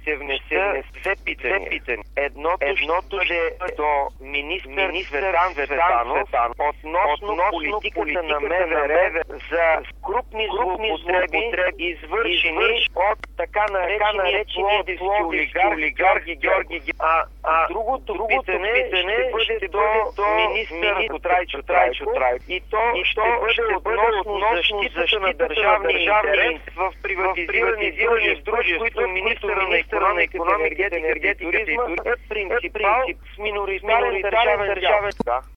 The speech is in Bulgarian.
ще внеса две питания. Едното ще е до министър Цветан Цветанов относно политиката на МВР за крупни злоупотреби, извършени от така наречения олигарх Георги. Другото питане ще бъде до министър Трайчо Трайков и то ще бъде относно защитата на държавния интерес в приватизирани дружества, които министъра на икономиката, енергетиката и туризма е принципал с миноритарен държавен дял.